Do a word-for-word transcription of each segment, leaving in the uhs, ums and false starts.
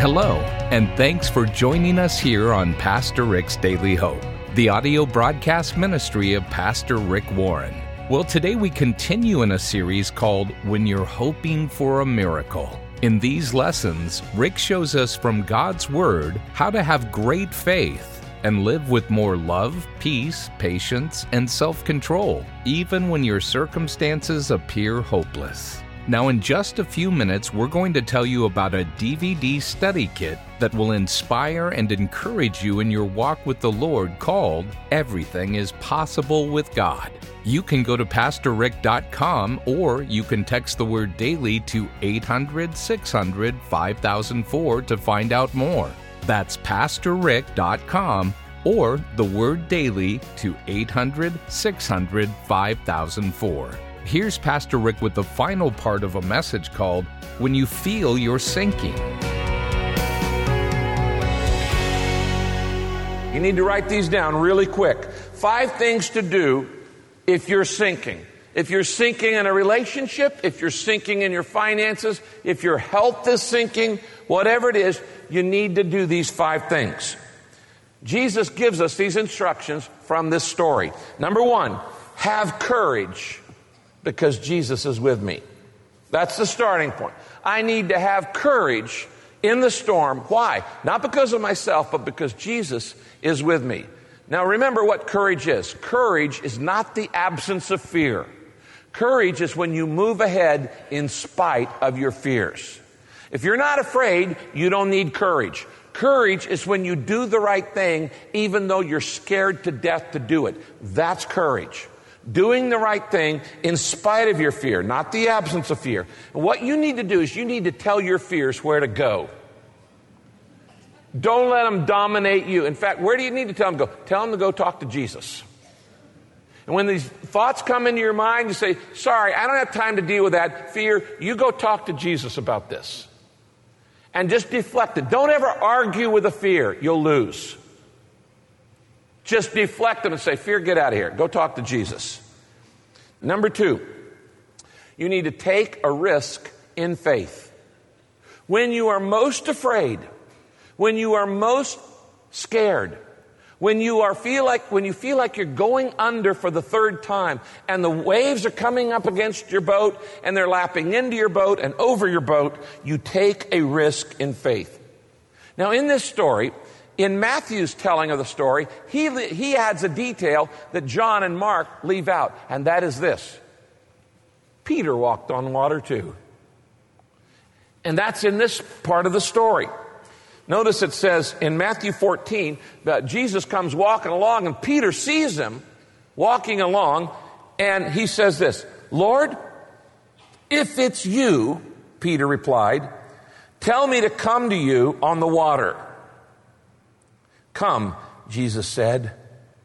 Hello, and thanks for joining us here on Pastor Rick's Daily Hope, the audio broadcast ministry of Pastor Rick Warren. Well, today we continue in a series called When You're Hoping for a Miracle. In these lessons, Rick shows us from God's Word how to have great faith and live with more love, peace, patience, and self-control, even when your circumstances appear hopeless. Now, in just a few minutes, we're going to tell you about a D V D study kit that will inspire and encourage you in your walk with the Lord called Everything is Possible with God. You can go to pastor rick dot com or you can text the word daily to eight hundred, six hundred, five thousand four to find out more. That's pastor rick dot com or the word daily to eight hundred, six hundred, five thousand four. Here's Pastor Rick with the final part of a message called When You Feel You're Sinking. You need to write these down really quick. Five things to do if you're sinking. If you're sinking in a relationship, if you're sinking in your finances, if your health is sinking, whatever it is, you need to do these five things. Jesus gives us these instructions from this story. Number one, have courage. Because Jesus is with me. That's the starting point. I need to have courage in the storm. Why? Not because of myself, but because Jesus is with me. Now remember what courage is. Courage is not the absence of fear. Courage is when you move ahead in spite of your fears. If you're not afraid, you don't need courage. Courage is when you do the right thing, even though you're scared to death to do it. That's courage. Doing the right thing in spite of your fear, not the absence of fear. And what you need to do is you need to tell your fears where to go. Don't let them dominate you. In fact, where do you need to tell them to go? Tell them to go talk to Jesus. And when these thoughts come into your mind, you say, sorry, I don't have time to deal with that fear. You go talk to Jesus about this. And just deflect it. Don't ever argue with a fear. You'll lose. Just deflect them and say, fear, get out of here. Go talk to Jesus. Number two, you need to take a risk in faith. When you are most afraid, when you are most scared, when you are feel like when you feel like you're going under for the third time and the waves are coming up against your boat and they're lapping into your boat and over your boat, you take a risk in faith. Now, in this story, in Matthew's telling of the story, he, he adds a detail that John and Mark leave out, and that is this. Peter walked on water too. And that's in this part of the story. Notice it says in Matthew fourteen that Jesus comes walking along and Peter sees him walking along and he says this, Lord, if it's you, Peter replied, tell me to come to you on the water. Come, Jesus said.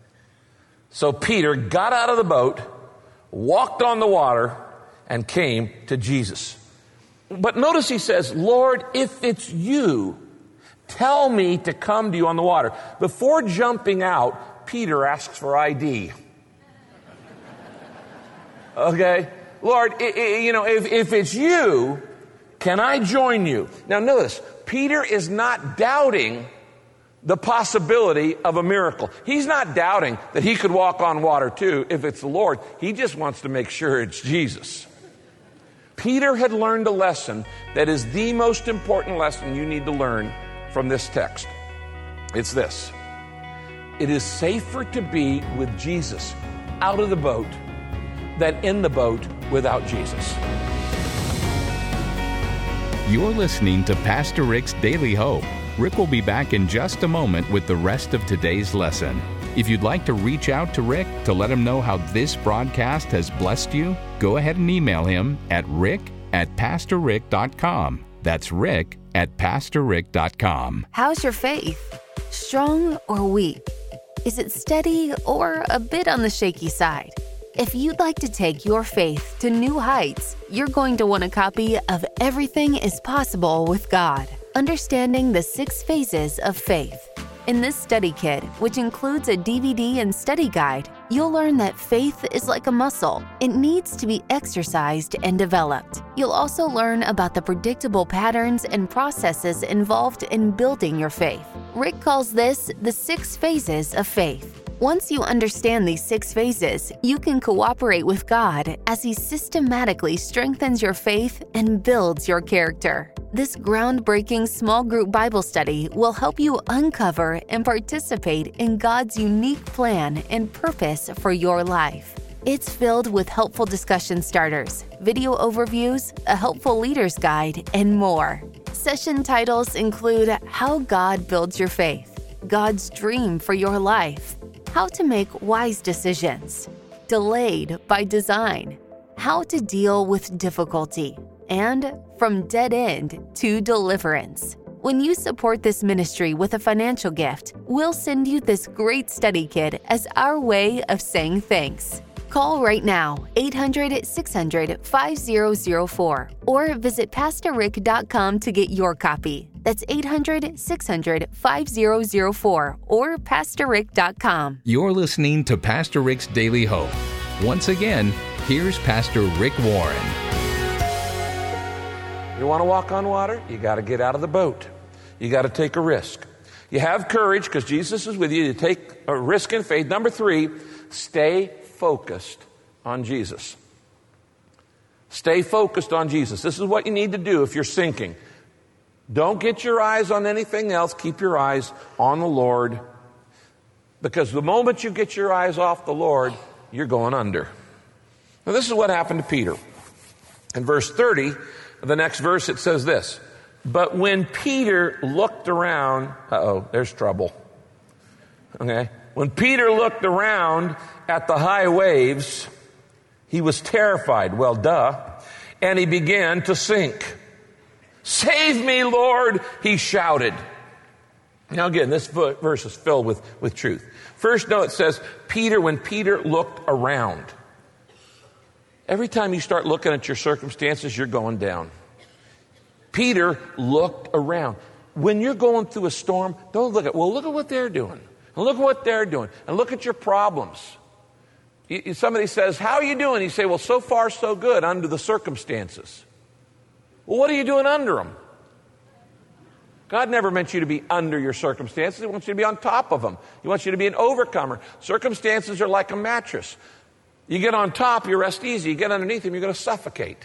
So Peter got out of the boat, walked on the water, and came to Jesus. But notice he says, Lord, if it's you, tell me to come to you on the water. Before jumping out, Peter asks for I D. Okay? Lord, I, I, you know, if, if it's you, can I join you? Now notice, Peter is not doubting the possibility of a miracle. He's not doubting that he could walk on water too if it's the Lord. He just wants to make sure it's Jesus. Peter had learned a lesson that is the most important lesson you need to learn from this text. It's this. It is safer to be with Jesus out of the boat than in the boat without Jesus. You're listening to Pastor Rick's Daily Hope. Rick will be back in just a moment with the rest of today's lesson. If you'd like to reach out to Rick to let him know how this broadcast has blessed you, go ahead and email him at rick at pastor rick dot com. That's rick at pastor rick dot com. How's your faith? Strong or weak? Is it steady or a bit on the shaky side? If you'd like to take your faith to new heights, you're going to want a copy of Everything is Possible with God. Understanding the Six Phases of Faith. In this study kit, which includes a D V D and study guide, you'll learn that faith is like a muscle. It needs to be exercised and developed. You'll also learn about the predictable patterns and processes involved in building your faith. Rick calls this the six phases of faith. Once you understand these six phases, you can cooperate with God as He systematically strengthens your faith and builds your character. This groundbreaking small group Bible study will help you uncover and participate in God's unique plan and purpose for your life. It's filled with helpful discussion starters, video overviews, a helpful leader's guide, and more. Session titles include How God Builds Your Faith, God's Dream for Your Life, How to Make Wise Decisions, Delayed by Design, How to Deal with Difficulty, and From Dead End to Deliverance. When you support this ministry with a financial gift, we'll send you this great study kit as our way of saying thanks. Call right now, eight hundred, six hundred, five zero zero four, or visit pastor rick dot com to get your copy. That's eight hundred, six hundred, five zero zero four or pastor rick dot com. You're listening to Pastor Rick's Daily Hope. Once again, here's Pastor Rick Warren. You want to walk on water? You got to get out of the boat. You got to take a risk. You have courage because Jesus is with you. You take a risk in faith. Number three, stay focused on Jesus. Stay focused on Jesus. This is what you need to do if you're sinking. Don't get your eyes on anything else. Keep your eyes on the Lord. Because the moment you get your eyes off the Lord, you're going under. Now, this is what happened to Peter. In verse thirty, the next verse, it says this. But when Peter looked around, uh-oh, there's trouble. Okay? When Peter looked around at the high waves, he was terrified. Well, duh. And he began to sink. Save me, Lord, he shouted. Now again, this verse is filled with, with truth. First note, it says, Peter, when Peter looked around. Every time you start looking at your circumstances, you're going down. Peter looked around. When you're going through a storm, don't look at, well, look at what they're doing. And look at what they're doing. And look at your problems. You, somebody says, how are you doing? You say, well, so far so good under the circumstances. Well, what are you doing under them? God never meant you to be under your circumstances. He wants you to be on top of them. He wants you to be an overcomer. Circumstances are like a mattress. You get on top, you rest easy. You get underneath them, you're going to suffocate.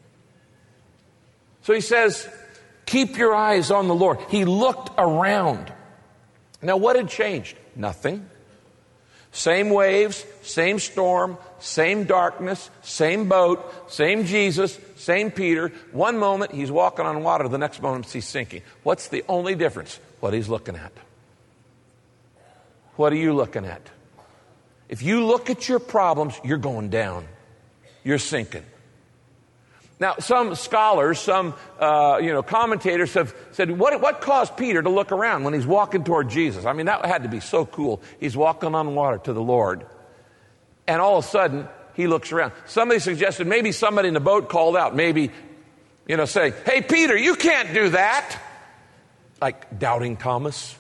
So he says, keep your eyes on the Lord. He looked around. Now, what had changed? Nothing. Same waves, same storm, same darkness, same boat, same Jesus, same Peter. One moment he's walking on water, the next moment he's sinking. What's the only difference? What he's looking at. What are you looking at? If you look at your problems, you're going down. You're sinking. Now, some scholars, some uh, you know commentators have said, what, what caused Peter to look around when he's walking toward Jesus? I mean, that had to be so cool. He's walking on water to the Lord. And all of a sudden, he looks around. Somebody suggested maybe somebody in the boat called out. Maybe, you know, say, hey, Peter, you can't do that. Like doubting Thomas.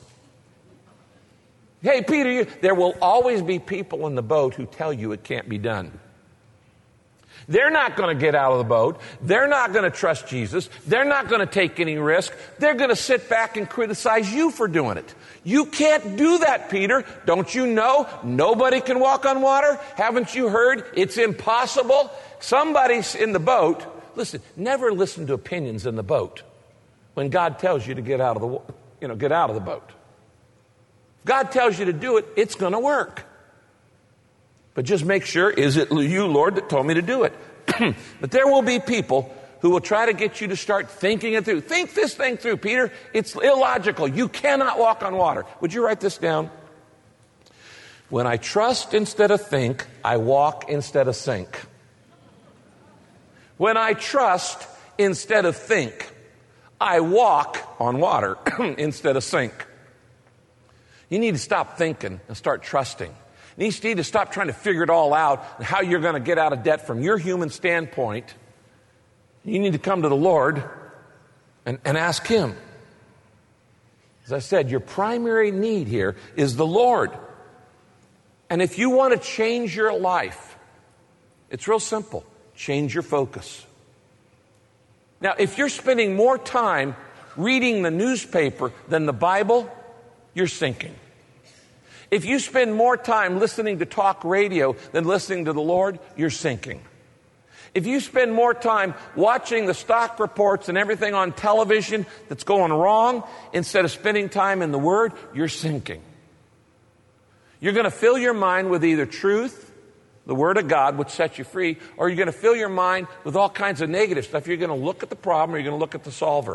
Hey, Peter, you, there will always be people in the boat who tell you it can't be done. They're not going to get out of the boat. They're not going to trust Jesus. They're not going to take any risk. They're going to sit back and criticize you for doing it. You can't do that, Peter. Don't you know nobody can walk on water? Haven't you heard? It's impossible. Somebody's in the boat. Listen, never listen to opinions in the boat when God tells you to get out of the, you know, get out of the boat. If God tells you to do it, it's going to work. But just make sure, is it you, Lord, that told me to do it? But there will be people who will try to get you to start thinking it through. Think this thing through, Peter. It's illogical. You cannot walk on water. Would you write this down? When I trust instead of think, I walk instead of sink. When I trust instead of think, I walk on water instead of sink. You need to stop thinking and start trusting. You need to stop trying to figure it all out and how you're going to get out of debt from your human standpoint. You need to come to the Lord and, and ask Him. As I said, your primary need here is the Lord. And if you want to change your life, it's real simple. Change your focus. Now, if you're spending more time reading the newspaper than the Bible, you're sinking. If you spend more time listening to talk radio than listening to the Lord, you're sinking. If you spend more time watching the stock reports and everything on television that's going wrong instead of spending time in the Word, you're sinking. You're going to fill your mind with either truth, the Word of God, which sets you free, or you're going to fill your mind with all kinds of negative stuff. You're going to look at the problem or you're going to look at the solver.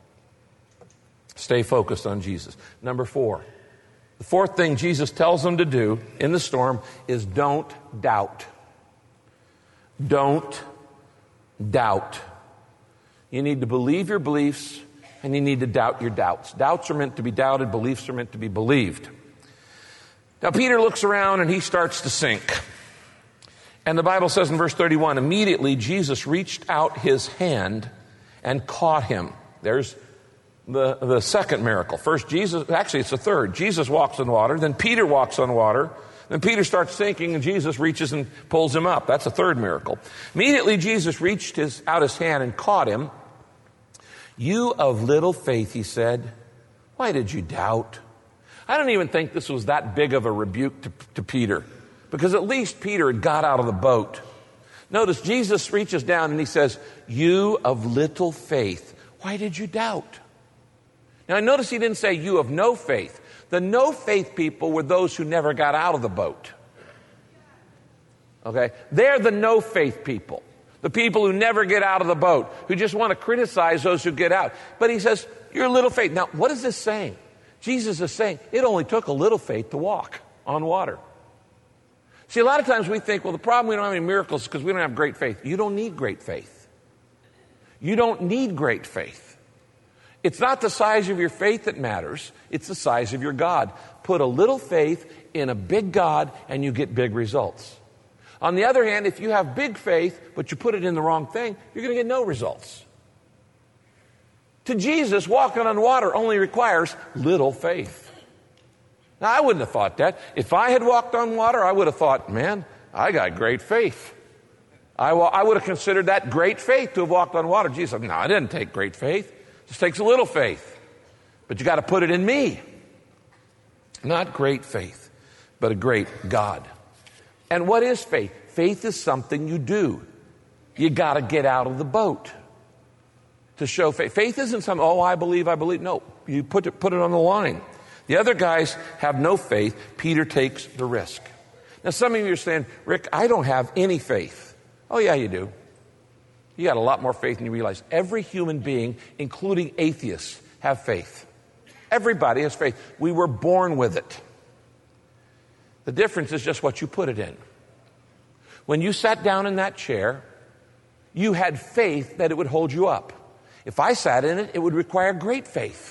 Stay focused on Jesus. Number four. The fourth thing Jesus tells them to do in the storm is don't doubt. Don't doubt. You need to believe your beliefs and you need to doubt your doubts. Doubts are meant to be doubted. Beliefs are meant to be believed. Now Peter looks around and he starts to sink. And the Bible says in verse thirty-one, immediately Jesus reached out his hand and caught him. There's the, the second miracle. First Jesus, actually it's the third. Jesus walks on water, then Peter walks on water. Then Peter starts sinking and Jesus reaches and pulls him up. That's a third miracle. Immediately Jesus reached his, out his hand and caught him. You of little faith, he said, why did you doubt? I don't even think this was that big of a rebuke to, to Peter, because at least Peter had got out of the boat. Notice Jesus reaches down and he says, you of little faith, why did you doubt? Now notice he didn't say you of no faith. The no faith people were those who never got out of the boat. Okay? They're the no faith people. The people who never get out of the boat, who just want to criticize those who get out. But he says, you're a little faith. Now, what is this saying? Jesus is saying it only took a little faith to walk on water. See, a lot of times we think, well, the problem we don't have any miracles is because we don't have great faith. You don't need great faith. You don't need great faith. It's not the size of your faith that matters. It's the size of your God. Put a little faith in a big God and you get big results. On the other hand, if you have big faith, but you put it in the wrong thing, you're going to get no results. To Jesus, walking on water only requires little faith. Now, I wouldn't have thought that. If I had walked on water, I would have thought, man, I got great faith. I, I would have considered that great faith to have walked on water. Jesus said, no, I didn't take great faith. It just takes a little faith. But you got to put it in me. Not great faith, but a great God. And what is faith? Faith is something you do. You got to get out of the boat to show faith. Faith isn't something, oh, I believe, I believe. No, you put it, put it on the line. The other guys have no faith. Peter takes the risk. Now, some of you are saying, Rick, I don't have any faith. Oh, yeah, you do. You got a lot more faith than you realize. Every human being, including atheists, have faith. Everybody has faith. We were born with it. The difference is just what you put it in. When you sat down in that chair, you had faith that it would hold you up. If I sat in it, it would require great faith.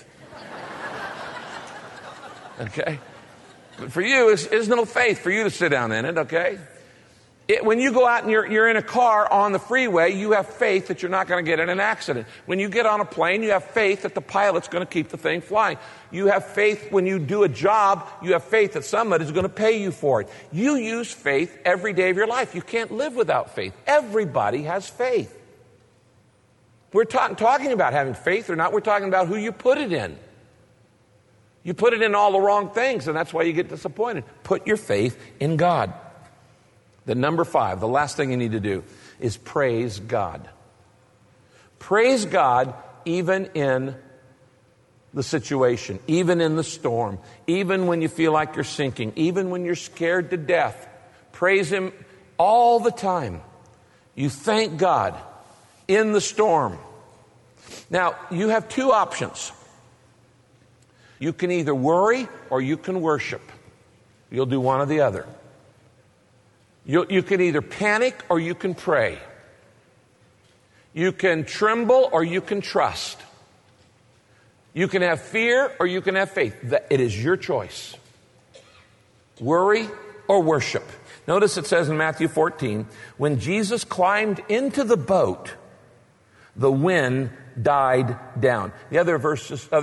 Okay? But for you, it's, it's no faith for you to sit down in it, okay? It, when you go out and you're, you're in a car on the freeway, you have faith that you're not going to get in an accident. When you get on a plane, you have faith that the pilot's going to keep the thing flying. You have faith when you do a job, you have faith that somebody's going to pay you for it. You use faith every day of your life. You can't live without faith. Everybody has faith. We're ta- talking about having faith or not. We're talking about who you put it in. You put it in all the wrong things, and that's why you get disappointed. Put your faith in God. The number five, the last thing you need to do is praise God. Praise God even in the situation, even in the storm, even when you feel like you're sinking, even when you're scared to death. Praise Him all the time. You thank God in the storm. Now, you have two options. You can either worry or you can worship. You'll do one or the other. You, you can either panic or you can pray. You can tremble or you can trust. You can have fear or you can have faith. It is your choice. Worry or worship. Notice it says in Matthew fourteen, when Jesus climbed into the boat, the wind died down. The other verses, other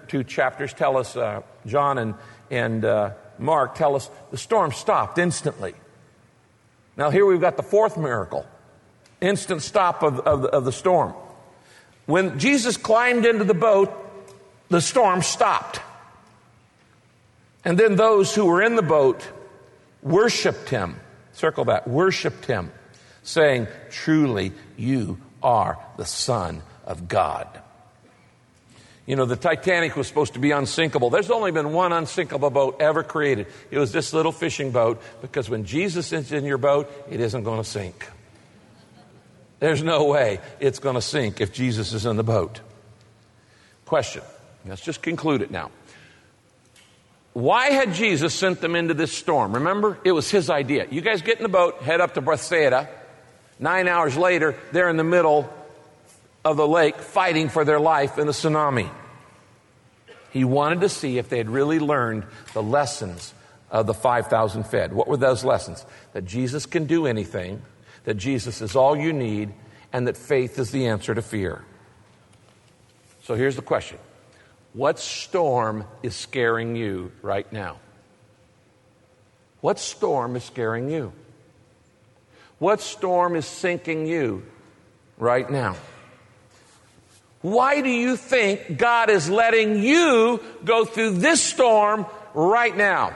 two chapters tell us, uh, John and, and uh, Mark tell us the storm stopped instantly. Now here we've got the fourth miracle, instant stop of, of, the, of the storm. When Jesus climbed into the boat, the storm stopped. And then those who were in the boat worshiped him. Circle that, worshiped him, saying, truly you are the Son of God. You know, the Titanic was supposed to be unsinkable. There's only been one unsinkable boat ever created. It was this little fishing boat, because when Jesus is in your boat, it isn't going to sink. There's no way it's going to sink if Jesus is in the boat. Question. Let's just conclude it now. Why had Jesus sent them into this storm? Remember, it was his idea. You guys get in the boat, head up to Bethsaida. Nine hours later, they're in the middle of the lake fighting for their life in a tsunami. He wanted to see if they had really learned the lessons of the five thousand fed. What were those lessons? That Jesus can do anything, that Jesus is all you need, and that faith is the answer to fear. So here's the question. What storm is scaring you right now? What storm is scaring you? What storm is sinking you right now? Why do you think God is letting you go through this storm right now?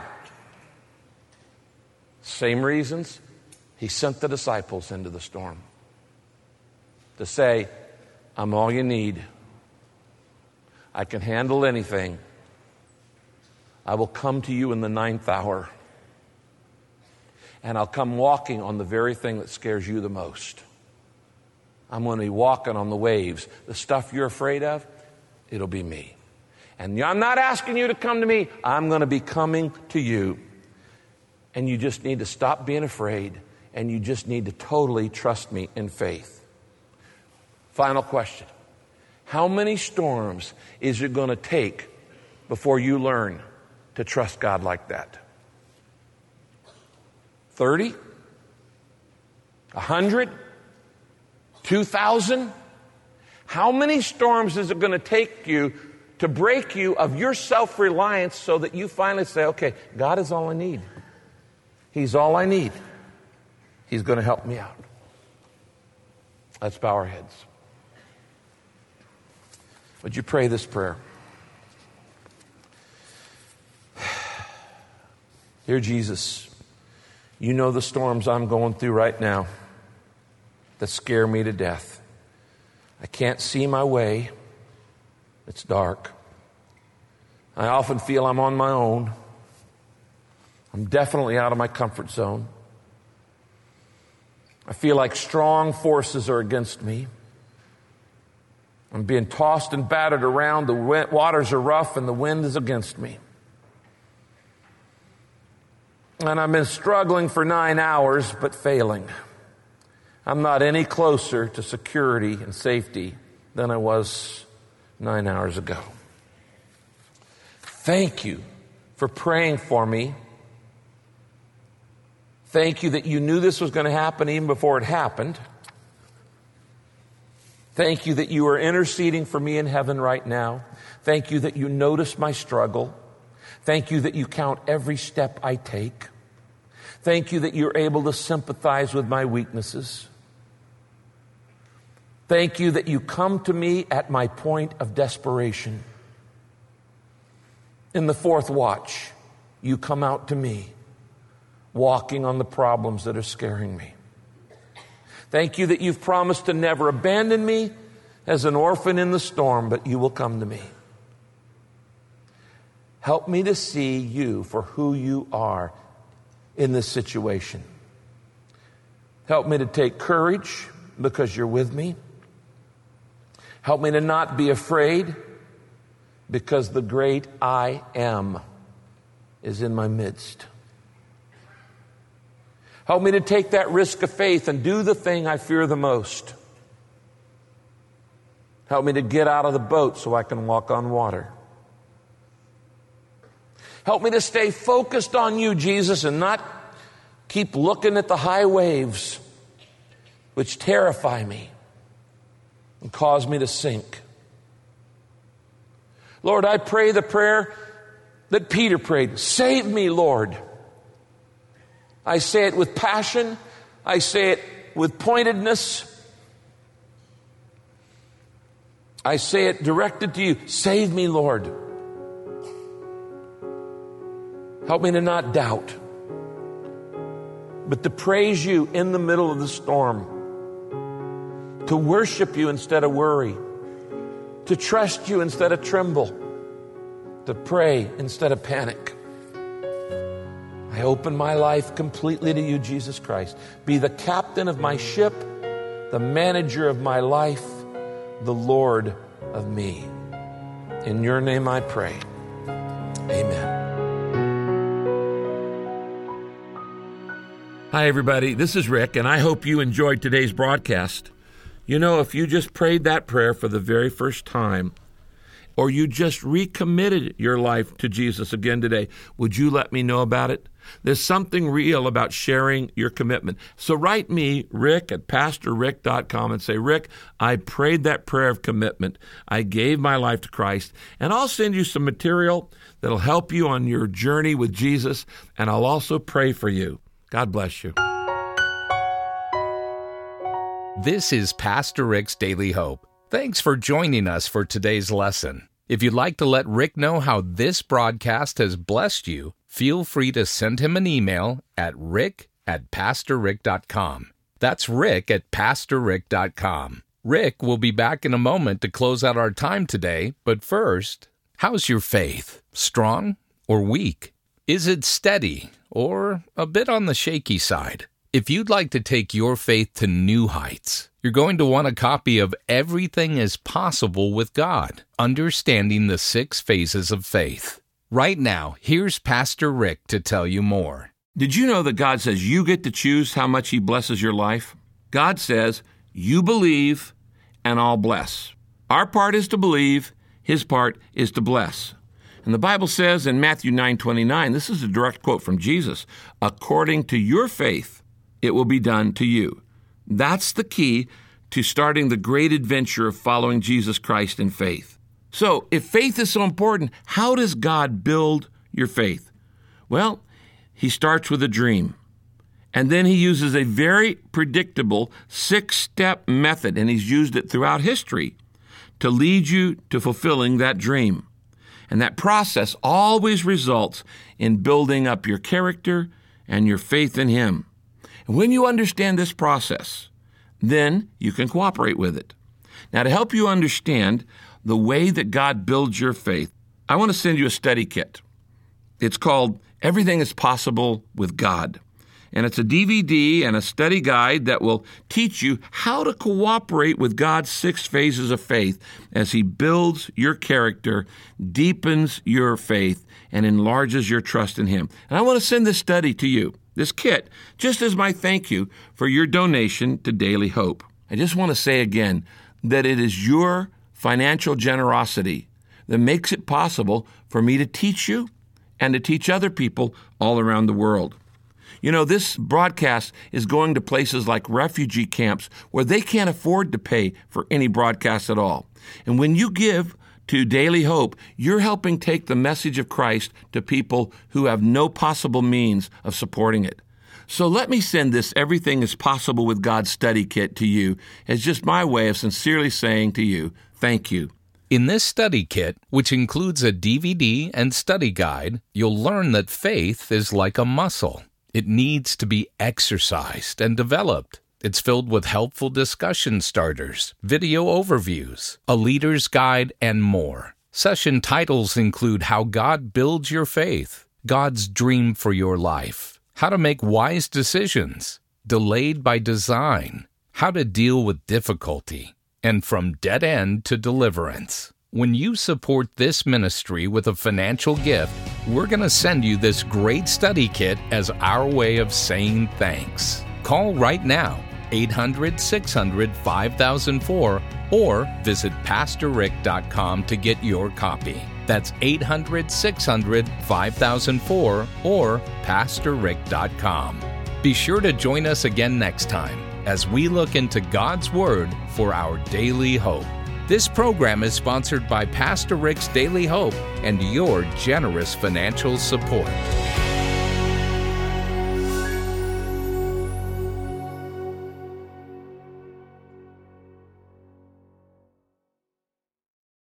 Same reasons he sent the disciples into the storm. To say, I'm all you need. I can handle anything. I will come to you in the ninth hour. And I'll come walking on the very thing that scares you the most. I'm going to be walking on the waves. The stuff you're afraid of, it'll be me. And I'm not asking you to come to me. I'm going to be coming to you. And you just need to stop being afraid. And you just need to totally trust me in faith. Final question. How many storms is it going to take before you learn to trust God like that? thirty? one hundred? two thousand? How many storms is it going to take you to break you of your self-reliance so that you finally say, okay, God is all I need. He's all I need. He's going to help me out. Let's bow our heads. Would you pray this prayer? Dear Jesus, you know the storms I'm going through right now that scare me to death. I can't see my way. It's dark. I often feel I'm on my own. I'm definitely out of my comfort zone. I feel like strong forces are against me. I'm being tossed and battered around. The waters are rough and the wind is against me. And I've been struggling for nine hours, but failing. I'm not any closer to security and safety than I was nine hours ago. Thank you for praying for me. Thank you that you knew this was going to happen even before it happened. Thank you that you are interceding for me in heaven right now. Thank you that you notice my struggle. Thank you that you count every step I take. Thank you that you're able to sympathize with my weaknesses. Thank you that you come to me at my point of desperation. In the fourth watch, you come out to me, walking on the problems that are scaring me. Thank you that you've promised to never abandon me as an orphan in the storm, but you will come to me. Help me to see you for who you are in this situation. Help me to take courage because you're with me. Help me to not be afraid because the great I am is in my midst. Help me to take that risk of faith and do the thing I fear the most. Help me to get out of the boat so I can walk on water. Help me to stay focused on you, Jesus, and not keep looking at the high waves which terrify me and cause me to sink. Lord, I pray the prayer that Peter prayed. Save me, Lord. I say it with passion. I say it with pointedness. I say it directed to you. Save me, Lord. Help me to not doubt, but to praise you in the middle of the storm, to worship you instead of worry, to trust you instead of tremble, to pray instead of panic. I open my life completely to you, Jesus Christ. Be the captain of my ship, the manager of my life, the Lord of me. In your name I pray. Amen. Hi, everybody. This is Rick, and I hope you enjoyed today's broadcast. You know, if you just prayed that prayer for the very first time, or you just recommitted your life to Jesus again today, would you let me know about it? There's something real about sharing your commitment. So write me, Rick, at pastor rick dot com, and say, Rick, I prayed that prayer of commitment. I gave my life to Christ, and I'll send you some material that'll help you on your journey with Jesus, and I'll also pray for you. God bless you. This is Pastor Rick's Daily Hope. Thanks for joining us for today's lesson. If you'd like to let Rick know how this broadcast has blessed you, feel free to send him an email at rick at pastor rick dot com. That's rick at pastor rick dot com. Rick will be back in a moment to close out our time today, but first, how's your faith? Strong or weak? Is it steady or a bit on the shaky side? If you'd like to take your faith to new heights, you're going to want a copy of Everything is Possible with God, Understanding the Six Phases of Faith. Right now, here's Pastor Rick to tell you more. Did you know that God says you get to choose how much He blesses your life? God says, you believe, and I'll bless. Our part is to believe, His part is to bless. And the Bible says in Matthew nine twenty-nine, this is a direct quote from Jesus, according to your faith, it will be done to you. That's the key to starting the great adventure of following Jesus Christ in faith. So, if faith is so important, how does God build your faith? Well, He starts with a dream. And then He uses a very predictable six-step method, and He's used it throughout history to lead you to fulfilling that dream. And that process always results in building up your character and your faith in Him. And when you understand this process, then you can cooperate with it. Now, to help you understand the way that God builds your faith, I want to send you a study kit. It's called Everything is Possible with God. And it's a D V D and a study guide that will teach you how to cooperate with God's six phases of faith as He builds your character, deepens your faith, and enlarges your trust in Him. And I want to send this study to you, this kit, just as my thank you for your donation to Daily Hope. I just want to say again that it is your financial generosity that makes it possible for me to teach you and to teach other people all around the world. You know, this broadcast is going to places like refugee camps where they can't afford to pay for any broadcast at all. And when you give to Daily Hope, you're helping take the message of Christ to people who have no possible means of supporting it. So let me send this Everything is Possible with God study kit to you as just my way of sincerely saying to you, thank you. In this study kit, which includes a D V D and study guide, you'll learn that faith is like a muscle. It needs to be exercised and developed. It's filled with helpful discussion starters, video overviews, a leader's guide, and more. Session titles include How God Builds Your Faith, God's Dream for Your Life, How to Make Wise Decisions, Delayed by Design, How to Deal with Difficulty, and From Dead End to Deliverance. When you support this ministry with a financial gift, we're going to send you this great study kit as our way of saying thanks. Call right now, eight hundred, six hundred, five thousand four, or visit pastor rick dot com to get your copy. That's eight hundred, six hundred, five thousand four or pastor rick dot com. Be sure to join us again next time as we look into God's Word for our daily hope. This program is sponsored by Pastor Rick's Daily Hope and your generous financial support.